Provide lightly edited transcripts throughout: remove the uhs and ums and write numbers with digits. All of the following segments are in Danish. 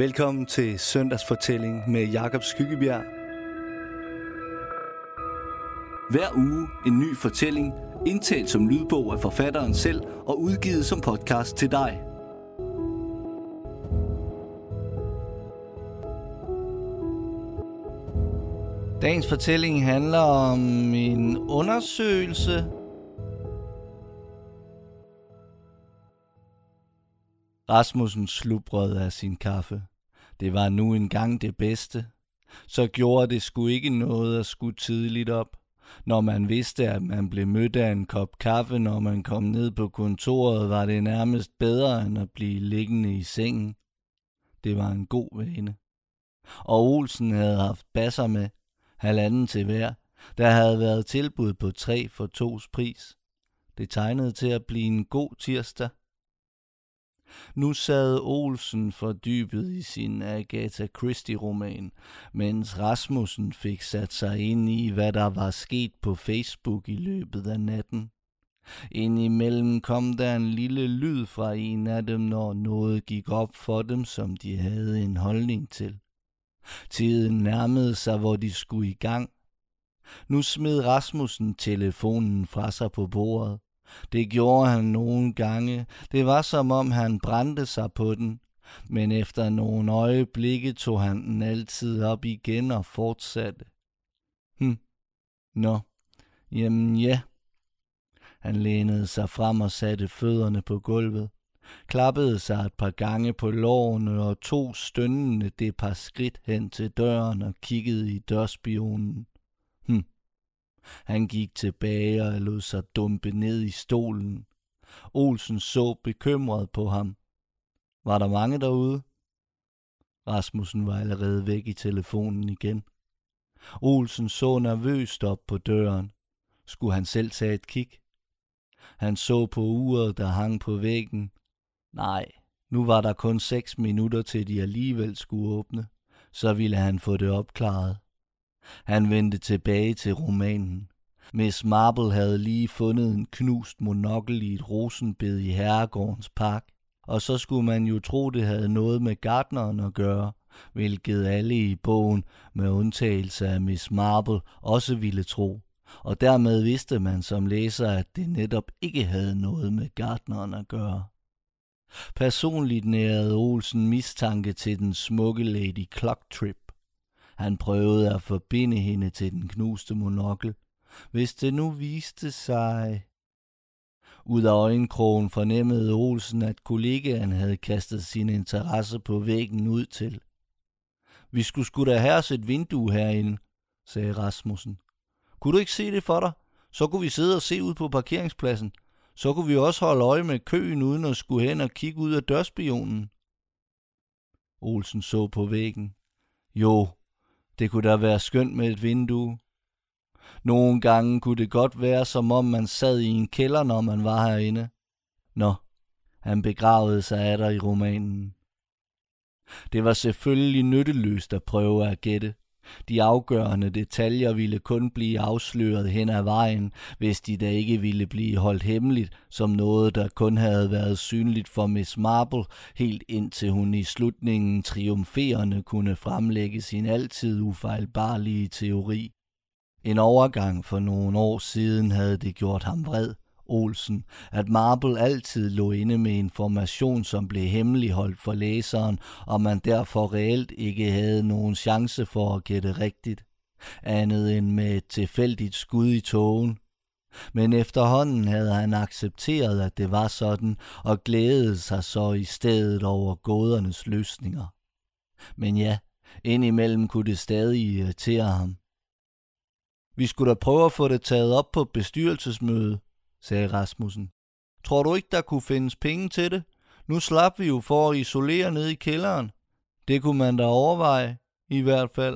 Velkommen til Søndagsfortælling med Jakob Skyggebjerg. Hver uge en ny fortælling, indtalt som lydbog af forfatteren selv og udgivet som podcast til dig. Dagens fortælling handler om en undersøgelse. Rasmussen slubrede af sin kaffe. Det var nu engang det bedste. Så gjorde det sgu ikke noget at skulle tidligt op. Når man vidste, at man blev mødt af en kop kaffe, når man kom ned på kontoret, var det nærmest bedre end at blive liggende i sengen. Det var en god vane. Og Olsen havde haft basser med, 1,5 til hver. Der havde været tilbud på 3 for 2's pris. Det tegnede til at blive en god tirsdag. Nu sad Olsen fordybet i sin Agatha Christie-roman, mens Rasmussen fik sat sig ind i, hvad der var sket på Facebook i løbet af natten. Indimellem kom der en lille lyd fra en af dem, når noget gik op for dem, som de havde en holdning til. Tiden nærmede sig, hvor de skulle i gang. Nu smed Rasmussen telefonen fra sig på bordet. Det gjorde han nogle gange. Det var som om han brændte sig på den. Men efter nogle øjeblikke tog han den altid op igen og fortsatte. Nå. Jamen ja. Han lænede sig frem og satte fødderne på gulvet. Klappede sig et par gange på lårene og tog stønnende det par skridt hen til døren og kiggede i dørspionen. Han gik tilbage og lod sig dumpe ned i stolen. Olsen så bekymret på ham. Var der mange derude? Rasmussen var allerede væk i telefonen igen. Olsen så nervøst op på døren. Skulle han selv tage et kig? Han så på uret, der hang på væggen. Nej, nu var der kun 6 minutter til de alligevel skulle åbne. Så ville han få det opklaret. Han vendte tilbage til romanen. Miss Marple havde lige fundet en knust monokkel i et rosenbed i herregårdens park. Og så skulle man jo tro, det havde noget med gartneren at gøre, hvilket alle i bogen, med undtagelse af Miss Marple, også ville tro. Og dermed vidste man som læser, at det netop ikke havde noget med gartneren at gøre. Personligt nærede Olsen mistanke til den smukke Lady Clocktrip. Han prøvede at forbinde hende til den knuste monokkel. Hvis det nu viste sig... Ud af øjenkrogen fornemmede Olsen, at kollegaen havde kastet sin interesse på væggen ud til. Vi skulle sgu da have os et vindue herinde, sagde Rasmussen. Kunne du ikke se det for dig? Så kunne vi sidde og se ud på parkeringspladsen. Så kunne vi også holde øje med køen uden at skulle hen og kigge ud af dørspionen. Olsen så på væggen. Jo, det kunne da være skønt med et vindue. Nogle gange kunne det godt være, som om man sad i en kælder, når man var herinde. Nå, han begravede sig atter i romanen. Det var selvfølgelig nytteløst at prøve at gætte. De afgørende detaljer ville kun blive afsløret hen ad vejen, hvis de da ikke ville blive holdt hemmeligt som noget, der kun havde været synligt for Miss Marple, helt indtil hun i slutningen triumferende kunne fremlægge sin altid ufejlbarlige teori. En overgang for nogle år siden havde det gjort ham vred, Olsen, at Marple altid lå inde med information, som blev hemmeligholdt for læseren, og man derfor reelt ikke havde nogen chance for at gætte rigtigt, andet end med et tilfældigt skud i tågen. Men efterhånden havde han accepteret, at det var sådan, og glædede sig så i stedet over gådernes løsninger. Men ja, indimellem kunne det stadig irritere ham. Vi skulle da prøve at få det taget op på bestyrelsesmøde, sagde Rasmussen. Tror du ikke, der kunne findes penge til det? Nu slap vi jo for at isolere ned i kælderen. Det kunne man da overveje, i hvert fald.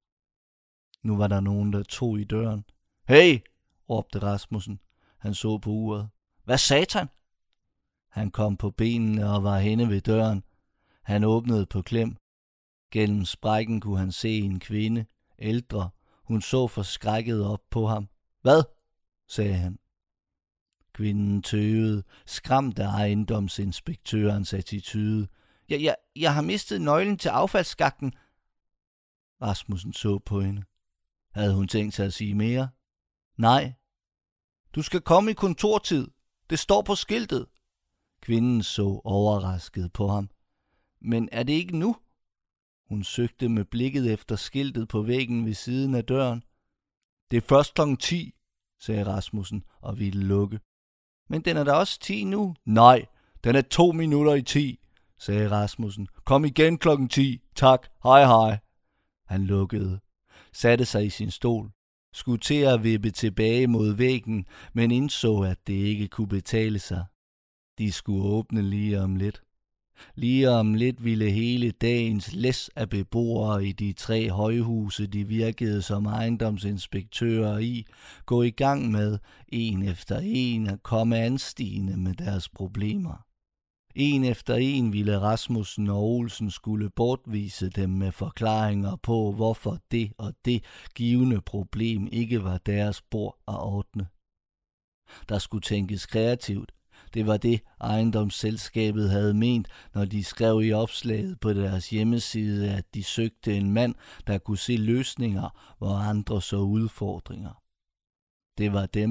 Nu var der nogen, der tog i døren. Hey, råbte Rasmussen. Han så på uret. Hvad satan? Han kom på benene og var henne ved døren. Han åbnede på klem. Gennem sprækken kunne han se en kvinde, ældre. Hun så forskrækket op på ham. Hvad? Sagde han. Kvinden tøvede, skræmt af ejendomsinspektørens attitude. Jeg har mistet nøglen til affaldsskakten. Rasmussen så på hende. Havde hun tænkt sig at sige mere? Nej. Du skal komme i kontortid. Det står på skiltet. Kvinden så overrasket på ham. Men er det ikke nu? Hun søgte med blikket efter skiltet på væggen ved siden af døren. Det er først 10:00, sagde Rasmussen og ville lukke. Men den er da også 10 nu. Nej, den er 9:02, sagde Rasmussen. Kom igen 10:00. Tak, hej. Han lukkede, satte sig i sin stol, skulle til at vippe tilbage mod væggen, men indså, at det ikke kunne betale sig. De skulle åbne lige om lidt. Lige om lidt ville hele dagens læs af beboere i de 3 højhuse, de virkede som ejendomsinspektører i, gå i gang med, en efter en, at komme anstigende med deres problemer. En efter en ville Rasmussen og Olsen skulle bortvise dem med forklaringer på, hvorfor det og det givne problem ikke var deres bord at ordne. Der skulle tænkes kreativt. Det var det, ejendomsselskabet havde ment, når de skrev i opslaget på deres hjemmeside, at de søgte en mand, der kunne se løsninger, hvor andre så udfordringer. Det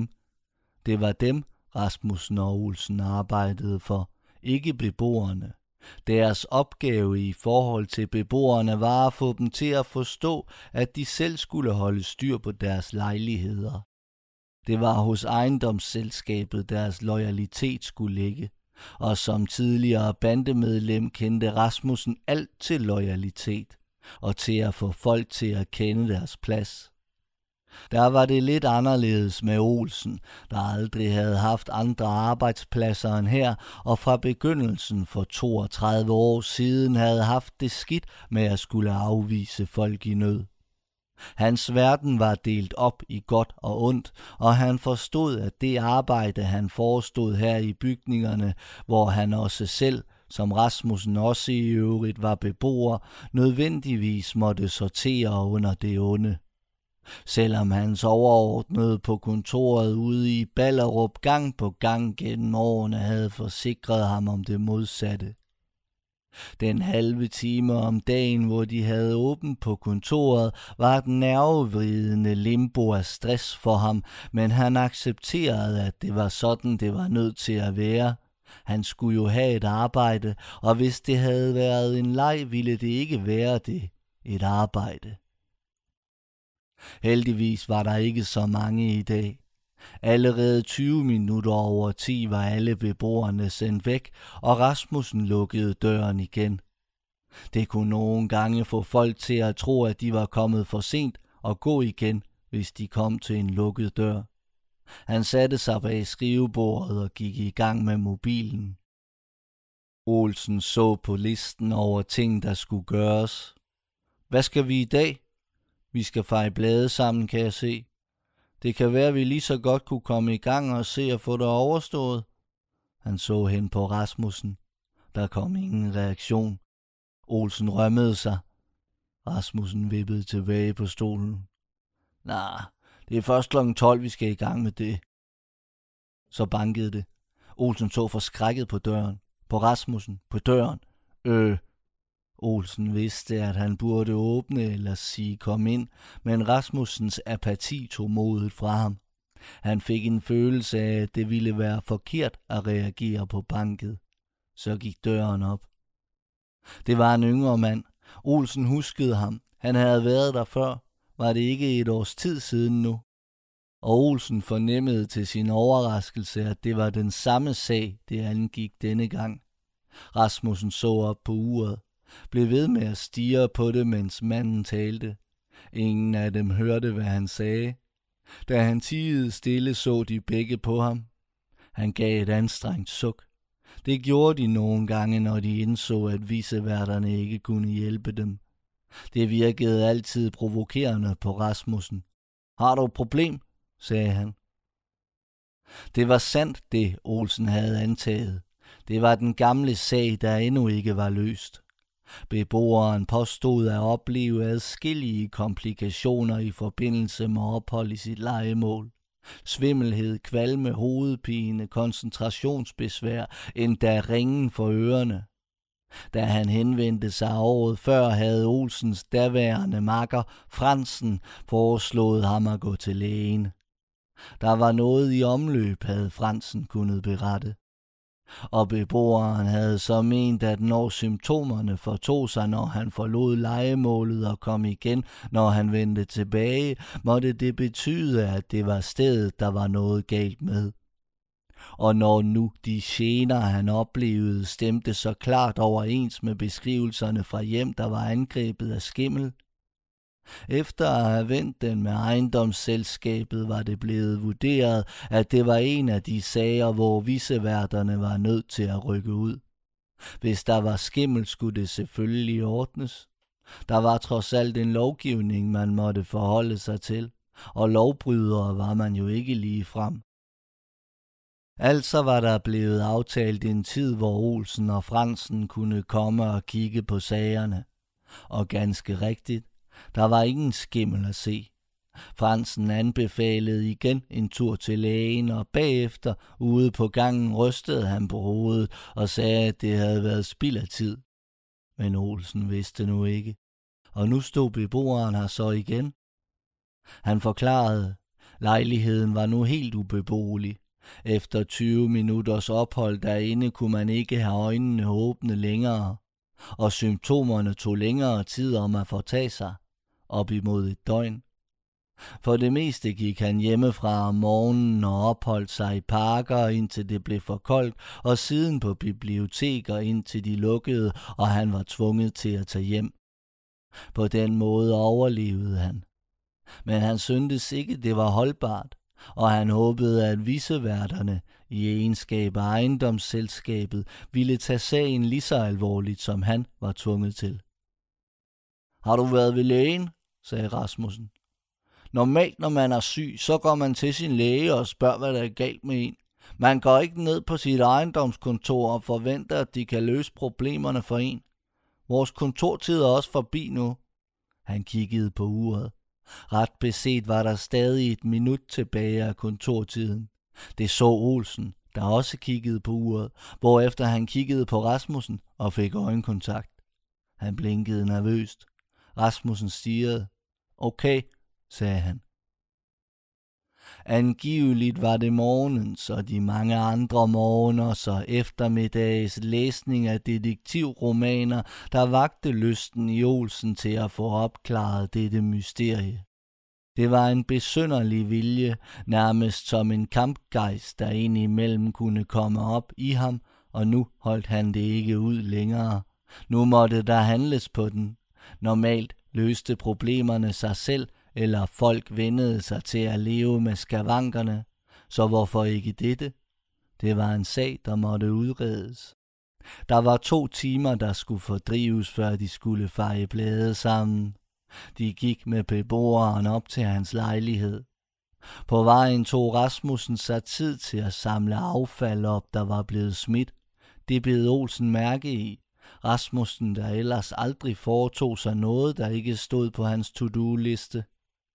var dem, Rasmussen og Olsen arbejdede for, ikke beboerne. Deres opgave i forhold til beboerne var at få dem til at forstå, at de selv skulle holde styr på deres lejligheder. Det var hos ejendomsselskabet, deres loyalitet skulle ligge, og som tidligere bandemedlem kendte Rasmussen alt til loyalitet og til at få folk til at kende deres plads. Der var det lidt anderledes med Olsen, der aldrig havde haft andre arbejdspladser end her, og fra begyndelsen for 32 år siden havde haft det skidt med at skulle afvise folk i nød. Hans verden var delt op i godt og ondt, og han forstod, at det arbejde, han forestod her i bygningerne, hvor han også selv, som Rasmussen også i øvrigt var beboer, nødvendigvis måtte sortere under det onde. Selvom hans overordnede på kontoret ude i Ballerup gang på gang gennem årene havde forsikret ham om det modsatte. Den halve time om dagen, hvor de havde åbent på kontoret, var et nervevridende limbo af stress for ham, men han accepterede, at det var sådan, det var nødt til at være. Han skulle jo have et arbejde, og hvis det havde været en leg, ville det ikke være det, et arbejde. Heldigvis var der ikke så mange i dag. Allerede 20 minutter over 10 var alle beboerne sendt væk, og Rasmussen lukkede døren igen. Det kunne nogle gange få folk til at tro, at de var kommet for sent og gå igen, hvis de kom til en lukket dør. Han satte sig bag skrivebordet og gik i gang med mobilen. Olsen så på listen over ting, der skulle gøres. Hvad skal vi i dag? Vi skal feje blade sammen, kan jeg se. Det kan være, at vi lige så godt kunne komme i gang og se at få det overstået. Han så hen på Rasmussen. Der kom ingen reaktion. Olsen rømmede sig. Rasmussen vippede tilbage på stolen. Nej, det er først 12:00, vi skal i gang med det. Så bankede det. Olsen så forskrækket på døren. På Rasmussen. På døren. Olsen vidste, at han burde åbne eller sige kom ind, men Rasmussens apati tog modet fra ham. Han fik en følelse af, at det ville være forkert at reagere på banket. Så gik døren op. Det var en yngre mand. Olsen huskede ham. Han havde været der før. Var det ikke et års tid siden nu? Og Olsen fornemmede til sin overraskelse, at det var den samme sag, det angik denne gang. Rasmussen så op på uret. Blev ved med at stirre på det, mens manden talte. Ingen af dem hørte, hvad han sagde. Da han tiede stille, så de begge på ham. Han gav et anstrengt suk. Det gjorde de nogle gange, når de indså, at viceværterne ikke kunne hjælpe dem. Det virkede altid provokerende på Rasmussen. Har du et problem? Sagde han. Det var sandt, det Olsen havde antaget. Det var den gamle sag, der endnu ikke var løst. Beboeren påstod at opleve adskillige komplikationer i forbindelse med ophold i sit lejemål. Svimmelhed, kvalme, hovedpine, koncentrationsbesvær, endda ringen for ørerne. Da han henvendte sig året før, havde Olsens daværende makker Fransen foreslået ham at gå til lægen. Der var noget i omløb, havde Fransen kunnet berette. Og beboeren havde så ment, at når symptomerne fortog sig, når han forlod lejemålet og kom igen, når han vendte tilbage, måtte det betyde, at det var stedet, der var noget galt med. Og når nu de gener, han oplevede, stemte så klart overens med beskrivelserne fra hjem, der var angrebet af skimmel. Efter at have vendt den med ejendomsselskabet, var det blevet vurderet, at det var en af de sager, hvor viceværterne var nødt til at rykke ud. Hvis der var skimmel, skulle det selvfølgelig ordnes. Der var trods alt en lovgivning, man måtte forholde sig til, og lovbrydere var man jo ikke lige frem. Altså var der blevet aftalt en tid, hvor Olsen og Fransen kunne komme og kigge på sagerne. Og ganske rigtigt, der var ingen skimmel at se. Fransen anbefalede igen en tur til lægen, og bagefter ude på gangen rystede han på hovedet og sagde, at det havde været spild af tid. Men Olsen vidste nu ikke, og nu stod beboeren her så igen. Han forklarede, lejligheden var nu helt ubeboelig. Efter 20 minutters ophold derinde kunne man ikke have øjnene åbne længere, og symptomerne tog længere tid om at fortage sig, op imod et døgn. For det meste gik han hjemmefra om morgenen og opholdt sig i parker, indtil det blev for koldt, og siden på biblioteker, indtil de lukkede, og han var tvunget til at tage hjem. På den måde overlevede han. Men han syntes ikke, det var holdbart, og han håbede, at viceværterne i egenskab af ejendomsselskabet ville tage sagen lige så alvorligt, som han var tvunget til. Har du været ved lægen? Sagde Rasmussen. Normalt, når man er syg, så går man til sin læge og spørger, hvad der er galt med en. Man går ikke ned på sit ejendomskontor og forventer, at de kan løse problemerne for en. Vores kontortid er også forbi nu. Han kiggede på uret. Ret beset var der stadig et minut tilbage af kontortiden. Det så Olsen, der også kiggede på uret, hvorefter han kiggede på Rasmussen og fik øjenkontakt. Han blinkede nervøst. Rasmussen stirrede. Okay, sagde han. Angiveligt var det morgens og de mange andre morgeners og eftermiddags læsning af detektivromaner, der vagte lysten i Olsen til at få opklaret dette mysterie. Det var en besynderlig vilje, nærmest som en kampgejst, der indimellem kunne komme op i ham, og nu holdt han det ikke ud længere. Nu måtte der handles på den. Normalt løste problemerne sig selv, eller folk vennede sig til at leve med skavankerne, så hvorfor ikke dette? Det var en sag, der måtte udredes. Der var 2 timer, der skulle fordrives, før de skulle feje blade sammen. De gik med beboeren op til hans lejlighed. På vejen tog Rasmussen sig tid til at samle affald op, der var blevet smidt. Det bed Olsen mærke i. Rasmussen, der ellers aldrig foretog sig noget, der ikke stod på hans to-do-liste.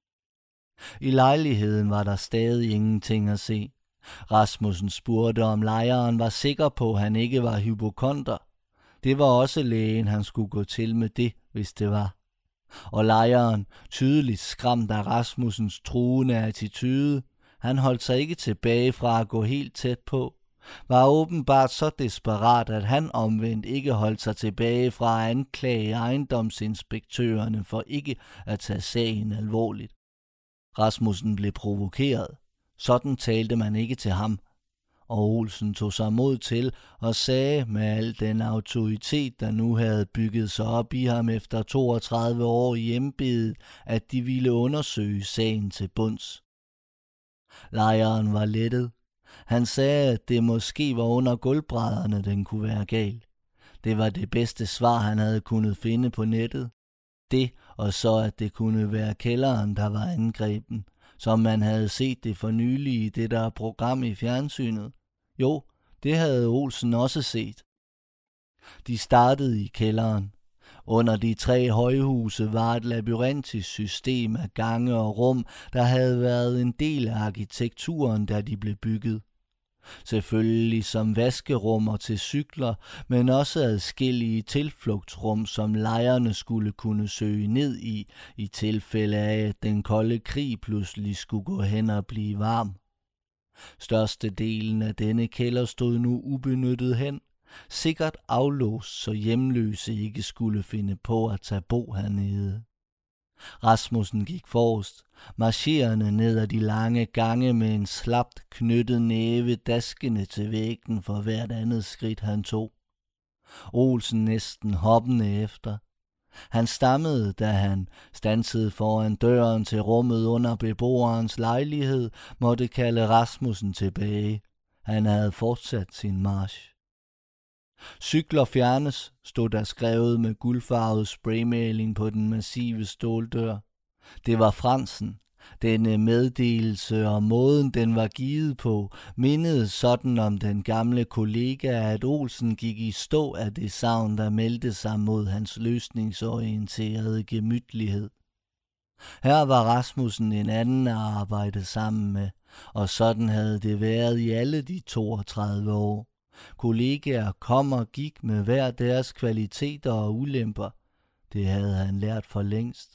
I lejligheden var der stadig ingenting at se. Rasmussen spurgte, om lejeren var sikker på, at han ikke var hypokonder. Det var også lægen, han skulle gå til med det, hvis det var. Og lejeren, tydeligt skræmt af Rasmussens truende attitude, han holdt sig ikke tilbage fra at gå helt tæt på, var åbenbart så desperat, at han omvendt ikke holdt sig tilbage fra at anklage ejendomsinspektørerne for ikke at tage sagen alvorligt. Rasmussen blev provokeret. Sådan talte man ikke til ham. Og Olsen tog sig mod til og sagde med al den autoritet, der nu havde bygget sig op i ham efter 32 år i embedet, at de ville undersøge sagen til bunds. Lejeren var lettet. Han sagde, at det måske var under gulvbrædderne, den kunne være gal. Det var det bedste svar, han havde kunnet finde på nettet. Det, og så at det kunne være kælderen, der var angrebet, som man havde set det for nylig i det der program i fjernsynet. Jo, det havde Olsen også set. De startede i kælderen. Under de 3 højhuse var et labyrintisk system af gange og rum, der havde været en del af arkitekturen, da de blev bygget. Selvfølgelig som vaskerummer til cykler, men også adskillige tilflugtsrum, som lejerne skulle kunne søge ned i tilfælde af, at den kolde krig pludselig skulle gå hen og blive varm. Størstedelen af denne kælder stod nu ubenyttet hen, sikkert aflåst, så hjemløse ikke skulle finde på at tage bo hernede. Rasmussen gik forrest, marcherende ned ad de lange gange med en slapt knyttet næve daskende til væggen for hvert andet skridt han tog. Olsen næsten hoppende efter. Han stammede, da han standsede foran døren til rummet under beboerens lejlighed, måtte kalde Rasmussen tilbage. Han havde fortsat sin march. Cykler fjernes, stod der skrevet med guldfarvet spraymaling på den massive ståldør. Det var Fransen. Denne meddelelse og måden, den var givet på, mindede sådan om den gamle kollega, at Olsen gik i stå af det savn, der meldte sig mod hans løsningsorienterede gemytlighed. Her var Rasmussen en anden at arbejde sammen med, og sådan havde det været i alle de 32 år. Kollegaer kom og gik med hver deres kvaliteter og ulemper. Det havde han lært for længst.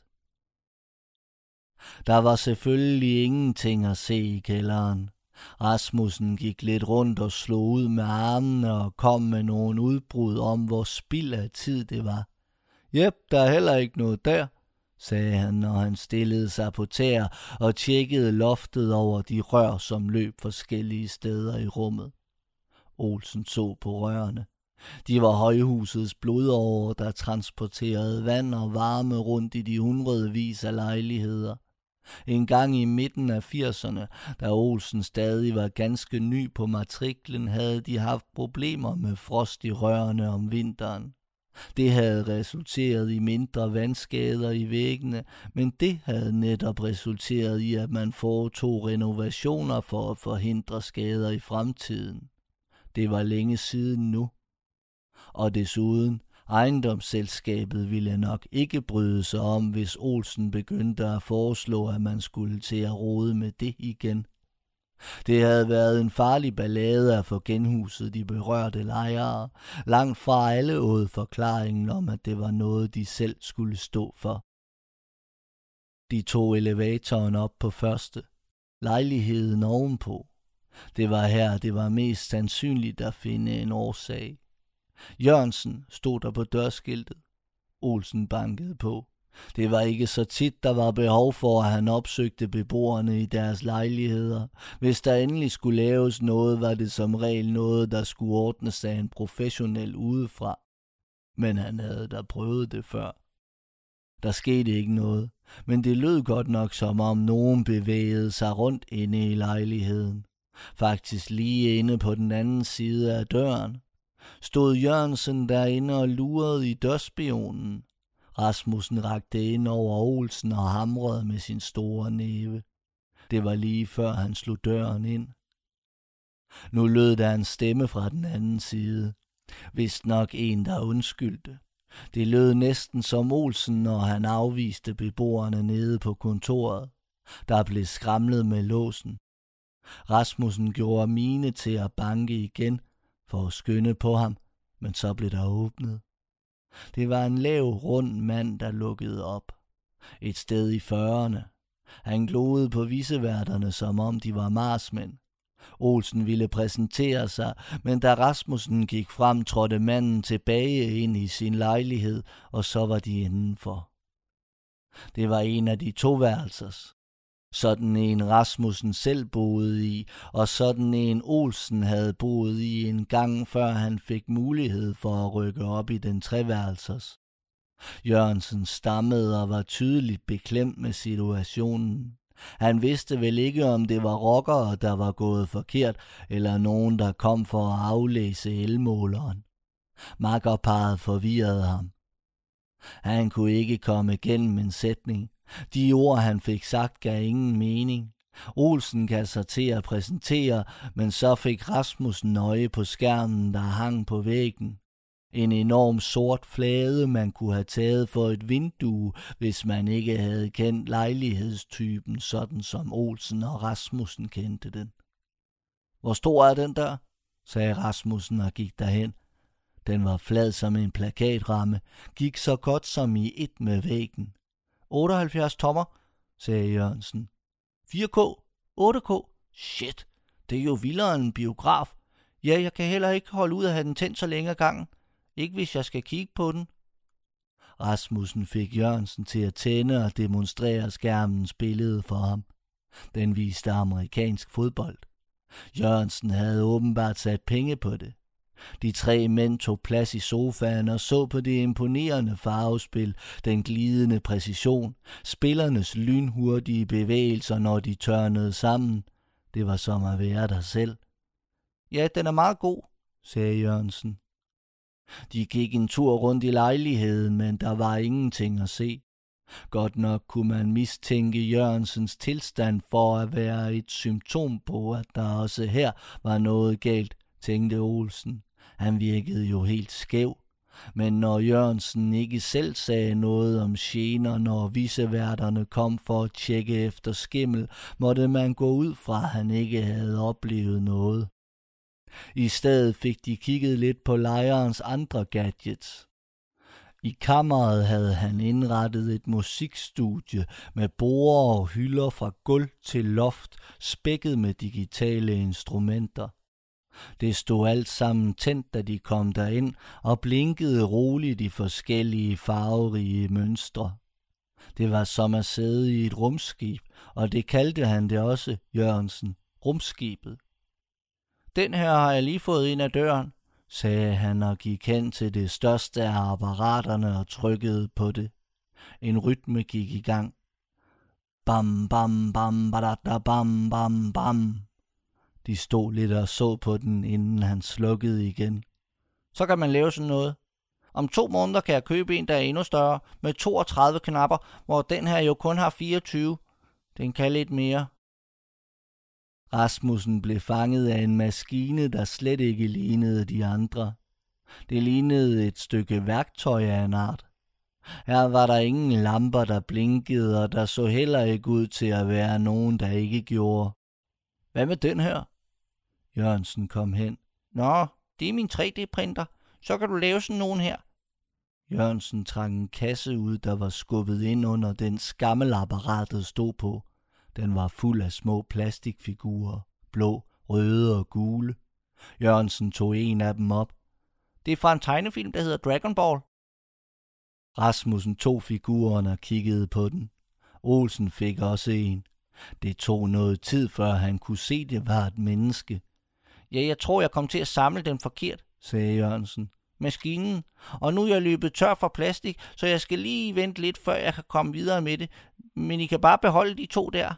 Der var selvfølgelig ingenting at se i kælderen. Rasmussen gik lidt rundt og slog ud med armene og kom med nogle udbrud om, hvor spild af tid det var. Jep, der er heller ikke noget der, sagde han, når han stillede sig på tæer og tjekkede loftet over de rør, som løb forskellige steder i rummet. Olsen så på rørene. De var højhusets blodårer, der transporterede vand og varme rundt i de hundredvis af lejligheder. En gang i midten af 80'erne, da Olsen stadig var ganske ny på matriklen, havde de haft problemer med frost i rørene om vinteren. Det havde resulteret i mindre vandskader i væggene, men det havde netop resulteret i, at man foretog renovationer for at forhindre skader i fremtiden. Det var længe siden nu. Og desuden, ejendomsselskabet ville nok ikke bryde sig om, hvis Olsen begyndte at foreslå, at man skulle til at rode med det igen. Det havde været en farlig ballade at få genhuset de berørte lejere. Langt fra alle åd forklaringen om, at det var noget, de selv skulle stå for. De tog elevatoren op på første, lejligheden ovenpå. Det var her, det var mest sandsynligt at finde en årsag. Jørgensen stod der på dørskiltet. Olsen bankede på. Det var ikke så tit, der var behov for, at han opsøgte beboerne i deres lejligheder. Hvis der endelig skulle laves noget, var det som regel noget, der skulle ordnes af en professionel udefra. Men han havde da prøvet det før. Der skete ikke noget, men det lød godt nok, som om nogen bevægede sig rundt inde i lejligheden. Faktisk lige inde på den anden side af døren. Stod Jørgensen derinde og lurede i dørspionen. Rasmussen rakte ind over Olsen og hamrede med sin store næve. Det var lige før han slog døren ind. Nu lød der en stemme fra den anden side. Vist nok en, der undskyldte. Det lød næsten som Olsen, når han afviste beboerne nede på kontoret. Der blev skramlet med låsen. Rasmussen gjorde mine til at banke igen for at skynde på ham, men så blev der åbnet. Det var en lav, rund mand, der lukkede op. Et sted i 40'erne. Han gloede på viceværterne, som om de var marsmænd. Olsen ville præsentere sig, men da Rasmussen gik frem, trådte manden tilbage ind i sin lejlighed, og så var de indenfor. Det var en af de 2-værelsers. Sådan en Rasmussen selv boede i, og sådan en Olsen havde boet i en gang, før han fik mulighed for at rykke op i den 3-værelsers. Jørgensen stammede og var tydeligt beklemt med situationen. Han vidste vel ikke, om det var rockere, der var gået forkert, eller nogen, der kom for at aflæse elmåleren. Makkerparret forvirrede ham. Han kunne ikke komme igennem en sætning. De ord, han fik sagt, gav ingen mening. Olsen gav sig til at præsentere, men så fik Rasmussen øje på skærmen, der hang på væggen. En enorm sort flade, man kunne have taget for et vindue, hvis man ikke havde kendt lejlighedstypen, sådan som Olsen og Rasmussen kendte den. Hvor stor er den der? Sagde Rasmussen og gik derhen. Den var flad som en plakatramme, gik så godt som i et med væggen. 78 tommer, sagde Jørgensen. 4K? 8K? Shit, det er jo vildere end en biograf. Ja, jeg kan heller ikke holde ud at have den tændt så længe ad gangen. Ikke hvis jeg skal kigge på den. Rasmussen fik Jørgensen til at tænde og demonstrere skærmens billede for ham. Den viste amerikansk fodbold. Jørgensen havde åbenbart sat penge på det. De 3 mænd tog plads i sofaen og så på det imponerende farvespil, den glidende præcision, spillernes lynhurtige bevægelser, når de tørnede sammen. Det var som at være der selv. Ja, den er meget god, sagde Jørgensen. De gik en tur rundt i lejligheden, men der var ingenting at se. Godt nok kunne man mistænke Jørgensens tilstand for at være et symptom på, at der også her var noget galt, tænkte Olsen. Han virkede jo helt skæv. Men når Jørgensen ikke selv sagde noget om gener, når viceværterne kom for at tjekke efter skimmel, måtte man gå ud fra, at han ikke havde oplevet noget. I stedet fik de kigget lidt på lejerens andre gadgets. I kammeret havde han indrettet et musikstudie med borde og hylder fra gulv til loft, spækket med digitale instrumenter. Det stod alt sammen tændt, da de kom derind, og blinkede roligt i forskellige farverige mønstre. Det var som at sidde i et rumskib, og det kaldte han det også, Jørgensen, rumskibet. Den her har jeg lige fået ind ad døren, sagde han og gik hen til det største af apparaterne og trykkede på det. En rytme gik i gang. Bam, bam, bam, badada, bam, bam, bam. De stod lidt og så på den, inden han slukkede igen. Så kan man lave sådan noget. Om 2 måneder kan jeg købe en, der er endnu større, med 32 knapper, hvor den her jo kun har 24. Den kan lidt mere. Rasmussen blev fanget af en maskine, der slet ikke lignede de andre. Det lignede et stykke værktøj af en art. Her var der ingen lamper, der blinkede, og der så heller ikke ud til at være nogen, der ikke gjorde. Hvad med den her? Jørgensen kom hen. Nå, det er min 3D-printer. Så kan du lave sådan nogen her. Jørgensen trak en kasse ud, der var skubbet ind under den skammelapparatet stod på. Den var fuld af små plastikfigurer, blå, røde og gule. Jørgensen tog en af dem op. Det er fra en tegnefilm, der hedder Dragon Ball. Rasmussen tog figuren og kiggede på den. Olsen fik også en. Det tog noget tid, før han kunne se, det var et menneske. Ja, jeg tror, jeg kom til at samle den forkert, sagde Jørgensen. Maskinen. Og nu er jeg løbet tør for plastik, så jeg skal lige vente lidt, før jeg kan komme videre med det. Men I kan bare beholde de 2 der.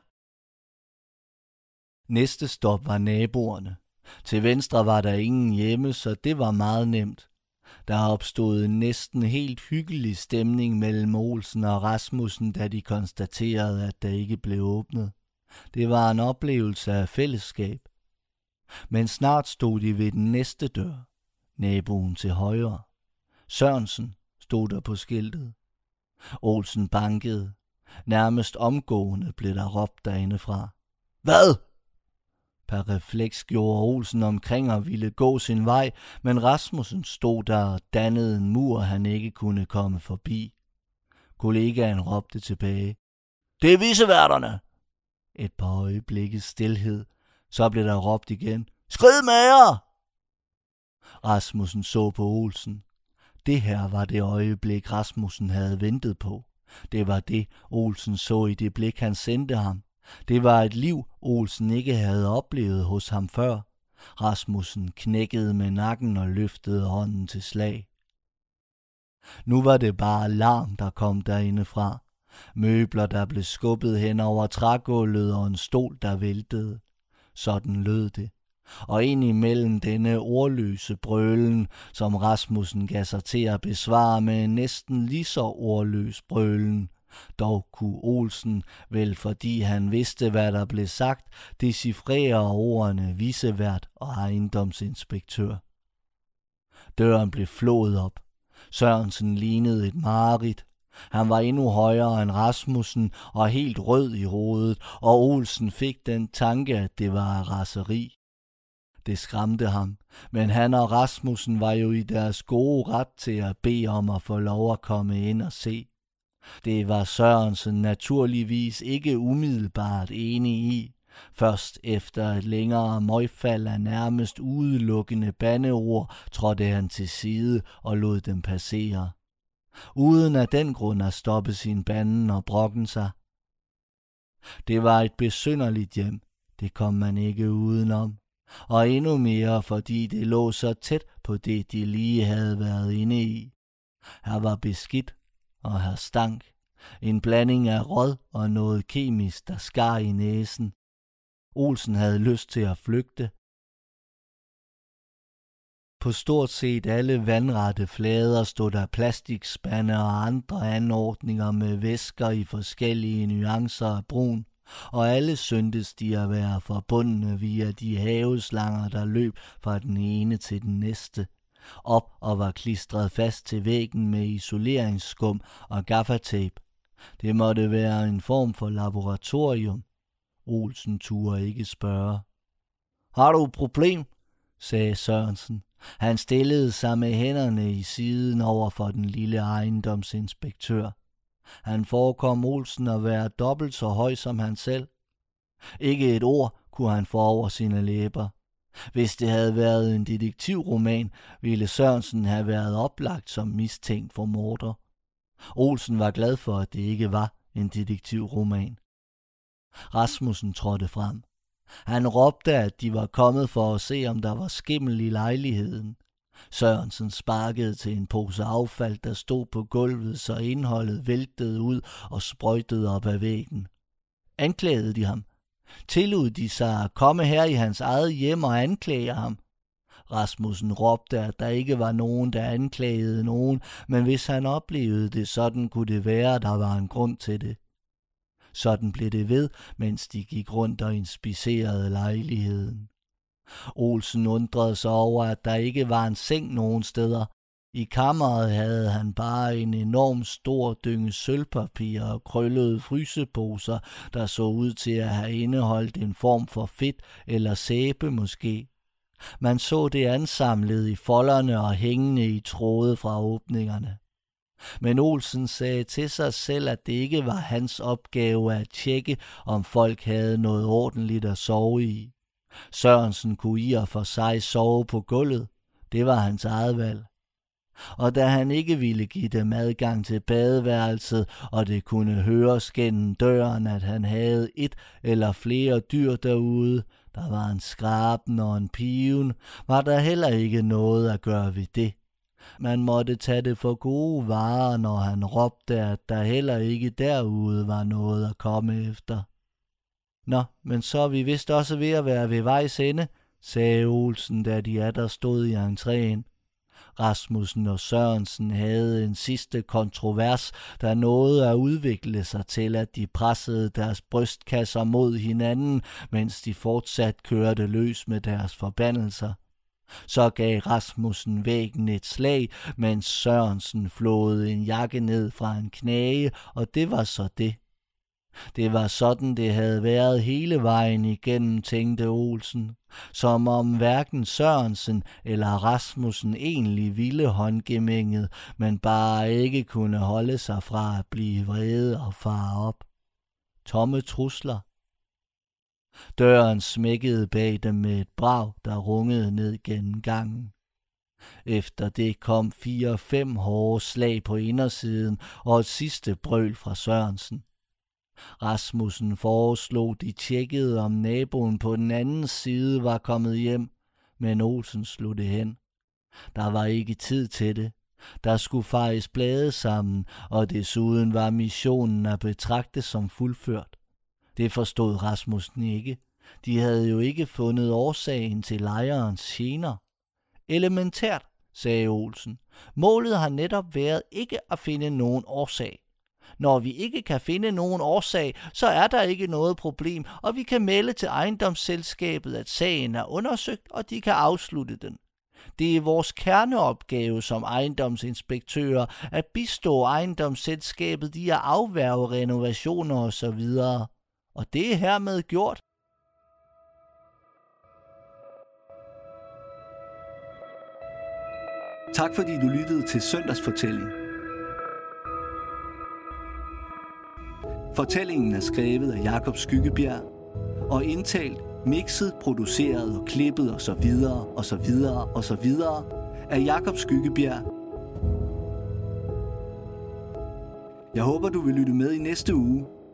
Næste stop var naboerne. Til venstre var der ingen hjemme, så det var meget nemt. Der opstod en næsten helt hyggelig stemning mellem Olsen og Rasmussen, da de konstaterede, at der ikke blev åbnet. Det var en oplevelse af fællesskab. Men snart stod de ved den næste dør. Naboen til højre. Sørensen stod der på skiltet. Olsen bankede. Nærmest omgående blev der råbt derindefra. Hvad? Per refleks gjorde Olsen omkring og ville gå sin vej, men Rasmussen stod der og dannede en mur, han ikke kunne komme forbi. Kollegaen råbte tilbage. Det er viceværterne! Et par øjeblikkes stilhed. Så blev der råbt igen. Skrid med jer! Rasmussen så på Olsen. Det her var det øjeblik, Rasmussen havde ventet på. Det var det, Olsen så i det blik, han sendte ham. Det var et liv, Olsen ikke havde oplevet hos ham før. Rasmussen knækkede med nakken og løftede hånden til slag. Nu var det bare larm, der kom derindefra. Møbler, der blev skubbet hen over trægulvet og en stol, der væltede. Sådan lød det. Og ind imellem denne ordløse brølen, som Rasmussen gav sig til at besvare med en næsten lige så ordløs brølen. Dog kunne Olsen, vel fordi han vidste, hvad der blev sagt, decifrere ordene vicevært og ejendomsinspektør. Døren blev flået op. Sørensen lignede et mareridt. Han var endnu højere end Rasmussen og helt rød i hovedet, og Olsen fik den tanke, at det var raseri. Det skræmte ham, men han og Rasmussen var jo i deres gode ret til at bede om at få lov at komme ind og se. Det var Sørensen naturligvis ikke umiddelbart enig i. Først efter et længere møgfald af nærmest udelukkende bandeord trådte han til side og lod dem passere. Uden af den grund at stoppe sin banden og brokken sig. Det var et besynderligt hjem, det kom man ikke udenom. Og endnu mere, fordi det lå så tæt på det, de lige havde været inde i. Her var beskidt, og her stank. En blanding af råd og noget kemisk, der skar i næsen. Olsen havde lyst til at flygte. På stort set alle vandrette flader stod der plastikspande og andre anordninger med væsker i forskellige nuancer af brun, og alle syntes de at være forbundne via de haveslanger, der løb fra den ene til den næste, op og var klistret fast til væggen med isoleringsskum og gaffatape. Det måtte være en form for laboratorium. Olsen turde ikke spørge. Har du et problem? Sagde Sørensen. Han stillede sig med hænderne i siden over for den lille ejendomsinspektør. Han forekom Olsen at være dobbelt så høj som han selv. Ikke et ord kunne han få over sine læber. Hvis det havde været en detektivroman, ville Sørensen have været oplagt som mistænkt for morder. Olsen var glad for, at det ikke var en detektivroman. Rasmussen trådte frem. Han råbte, at de var kommet for at se, om der var skimmel i lejligheden. Sørensen sparkede til en pose affald, der stod på gulvet, så indholdet væltede ud og sprøjtede op ad væggen. Anklagede de ham? Tillod de sig at komme her i hans eget hjem og anklage ham? Rasmussen råbte, at der ikke var nogen, der anklagede nogen, men hvis han oplevede det sådan, kunne det være, at der var en grund til det. Sådan blev det ved, mens de gik rundt og inspicerede lejligheden. Olsen undrede sig over, at der ikke var en seng nogen steder. I kammeret havde han bare en enorm stor dynge sølvpapir og krøllede fryseposer, der så ud til at have indeholdt en form for fedt eller sæbe måske. Man så det ansamlet i folderne og hængende i tråde fra åbningerne. Men Olsen sagde til sig selv, at det ikke var hans opgave at tjekke, om folk havde noget ordentligt at sove i. Sørensen kunne i og for sig sove på gulvet. Det var hans eget valg. Og da han ikke ville give dem adgang til badeværelset, og det kunne høres gennem døren, at han havde et eller flere dyr derude, der var en skraben og en piven, var der heller ikke noget at gøre ved det. Man måtte tage det for gode varer, når han råbte, at der heller ikke derude var noget at komme efter. Nå, men så er vi vist også ved at være ved vejs ende, sagde Olsen, da de atter stod i entréen. Rasmussen og Sørensen havde en sidste kontrovers, der nåede at udvikle sig til, at de pressede deres brystkasser mod hinanden, mens de fortsat kørte løs med deres forbandelser. Så gav Rasmussen væggen et slag, mens Sørensen flåede en jakke ned fra en knage, og det var så det. Det var sådan, det havde været hele vejen igennem, tænkte Olsen, som om hverken Sørensen eller Rasmussen egentlig ville håndgemænget, men bare ikke kunne holde sig fra at blive vrede og fare op. Tomme trusler. Døren smækkede bag dem med et brag, der rungede ned gennem gangen. Efter det kom 4-5 hårde slag på indersiden og et sidste brøl fra Sørensen. Rasmussen foreslog, de tjekkede, om naboen på den anden side var kommet hjem, men Olsen slog det hen. Der var ikke tid til det. Der skulle fejes blade sammen, og desuden var missionen at betragte som fuldført. Det forstod Rasmussen ikke. De havde jo ikke fundet årsagen til lejrens gener. Elementært, sagde Olsen. Målet har netop været ikke at finde nogen årsag. Når vi ikke kan finde nogen årsag, så er der ikke noget problem, og vi kan melde til ejendomsselskabet, at sagen er undersøgt, og de kan afslutte den. Det er vores kerneopgave som ejendomsinspektører at bistå ejendomsselskabet i at afværge renovationer osv. Og det er hermed gjort. Tak fordi du lyttede til Søndagsfortælling. Fortællingen er skrevet af Jakob Skyggebjerg og indtalt, mixet, produceret og klippet og så videre af Jakob Skyggebjerg. Jeg håber, du vil lytte med i næste uge.